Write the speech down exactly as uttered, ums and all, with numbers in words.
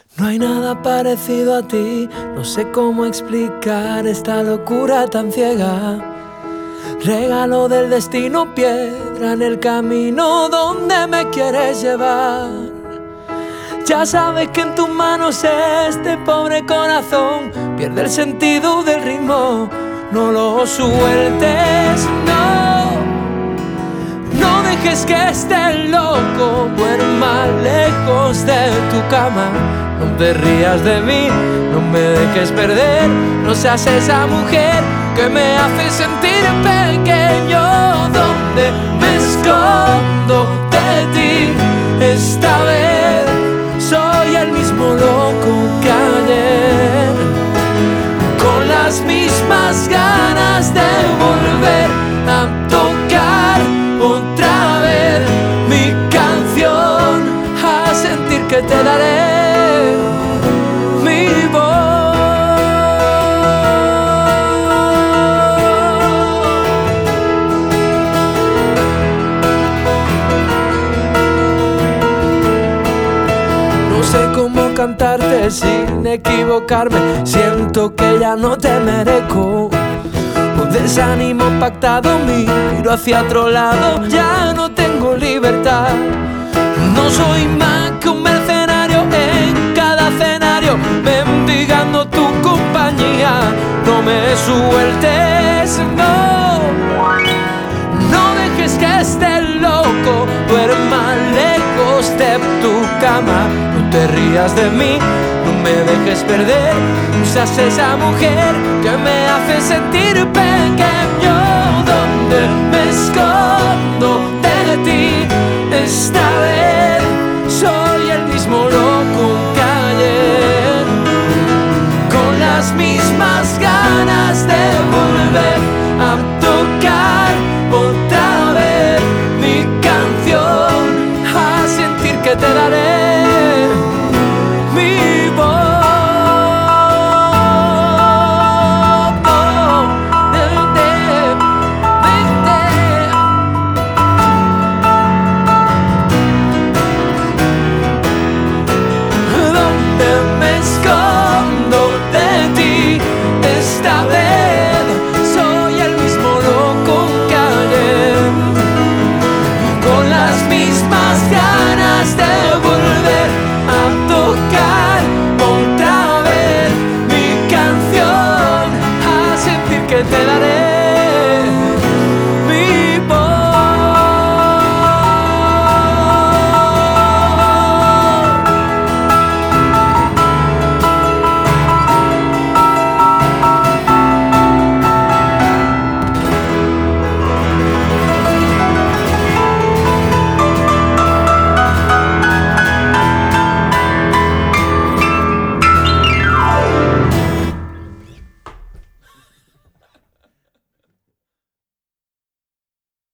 No hay nada parecido a ti, no sé cómo explicar esta locura tan ciega. Regalo del destino, piedra en el camino donde me quieres llevar. Ya sabes que en tus manos este pobre corazón pierde el sentido del ritmo. No lo sueltes, no. No dejes que este loco duerma lejos de tu cama. No te rías de mí, no me dejes perder. No seas esa mujer que me hace sentir pequeño. Donde me escondo de ti, esta vez soy el mismo loco que ayer, con las mismas ganas de volver a tocar otra vez mi canción, a sentir que te daré mi voz. No sé cómo cantarte sin equivocarme, siento que ya no te merezco. Un desánimo pactado, miro hacia otro lado, ya no tengo libertad. No soy más que un mercenario en cada escenario, mendigando tu compañía. No me sueltes, no. No dejes que este loco duerma lejos de tu cama. No te rías de mí, no me dejes perder. No seas esa mujer que me hace sentir pequeño. Donde me escondo de ti, esta vez